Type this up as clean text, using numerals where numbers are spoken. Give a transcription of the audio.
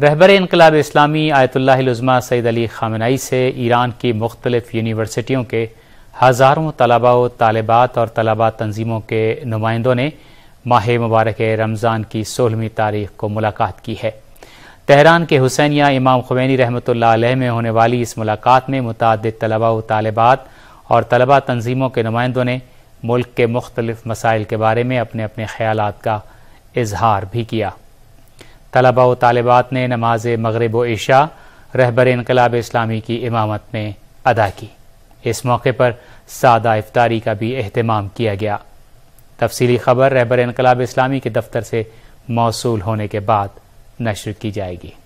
रहबर इनकलाब इस्लामी आयतुल्लाहिल उज़्मा सैयद अली ख़ामेनी से ईरान की मुख्तलिफ यूनिवर्सिटियों के हज़ारों तलबा व तालिबात और तलबा तंजीमों के नुमाइंदों ने माह मुबारक रमज़ान की 16वीं तारीख को मुलाकात की है। तेहरान के हुसैनिया इमाम ख़ुमैनी रहमतुल्लाह अलैह में होने वाली इस मुलाकात में मुतअद्दिद तलबा व तालिबात और तलबा तंजीमों के नुमाइंदों ने मुल्क के मुख्तलिफ मसाइल के बारे में अपने अपने ख़यालात का इजहार भी किया। तलबा व तालिबात ने नमाज मगरिब व इशा रहबर इनकलाब इस्लामी की इमामत में अदा की। इस मौके पर सादा इफ्तारी का भी एहतमाम किया गया। तफसीली खबर रहबर इनकलाब इस्लामी के दफ्तर से मौसूल होने के बाद नश्र की जाएगी।